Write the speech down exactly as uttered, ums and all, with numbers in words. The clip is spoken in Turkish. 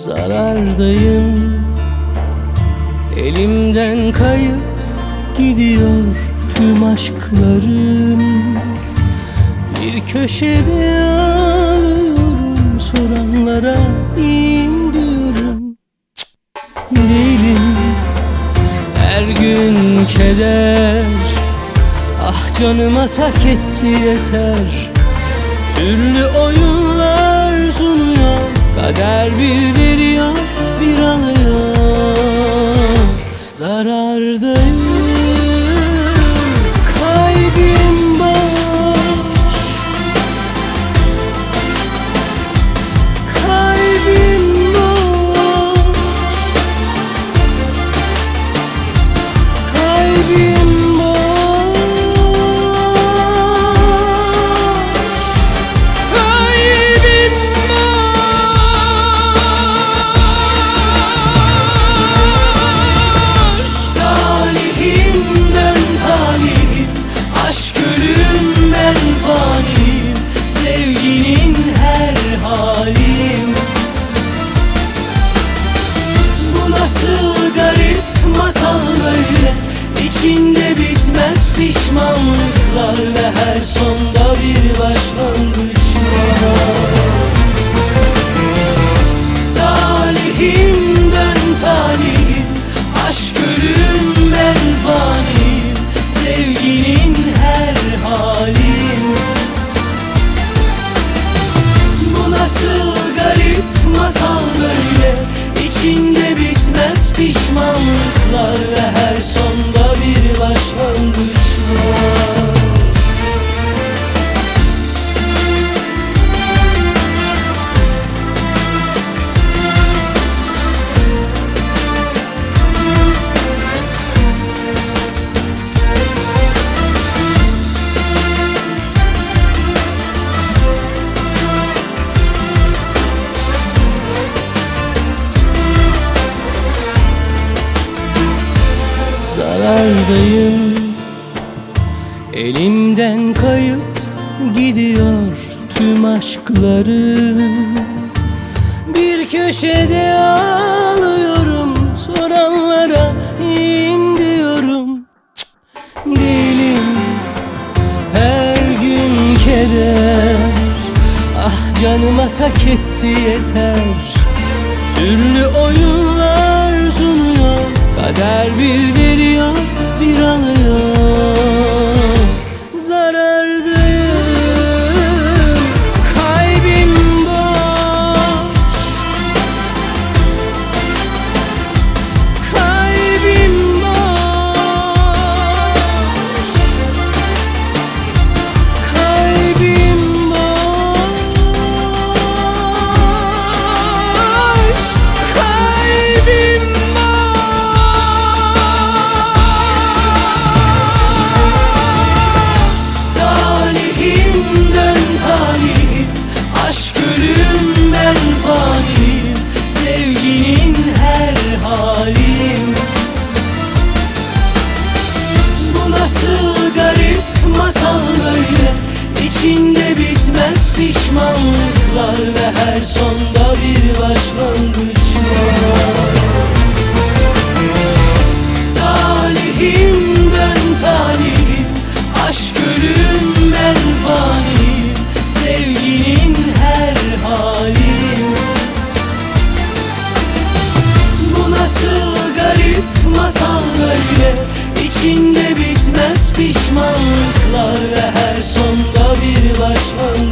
zarardayım. Elimden kayıp gidiyor tüm aşklarım. Bir köşede ağlıyorum, soranlara iyiyim diyorum. Değilim, her gün keder. Ah canıma tak etti yeter. Türlü oyunlar sunuyor, kader bir veriyor bir alıyor. Zarardayım, kalbim boş, kalbim boş, kalbim boş, kalbim boş. Talihimden talihim, aşk ölüm ben faniyim, sevginin her halim. Bu nasıl garip masal böyle, içinde bitmez pişmanlıklar ve her sonda bir başlangıç var. Talihimden talihim, aşk ölüm ben faniyim, sevginin her halim. Bu nasıl garip masal böyle, içinde bitmez pişmanlıklar ve her sonda bir başlangıç var. Zarardayım, elimden kayıp gidiyor tüm aşklarım. Bir köşede ağlıyorum, soranlara iyiyim diyorum. Değilim, her gün keder. Ah canıma tak etti yeter. Türlü oyunlar sunuyor, kader bir veriyor bir alıyor. Zarardayım, kalbim boş, kalbim boş, kalbim boş, kalbim sevginin her halim. Bu nasıl garip masal böyle, içinde bitmez pişmanlıklar ve her sonda bir başlangıç var. Talihimden talihim, aşk ölüm ben faniyim, sevginin her halim. Bu nasıl garip masal böyle, içinde bitmez pişmanlıklar ve her sonda bir başlangıç.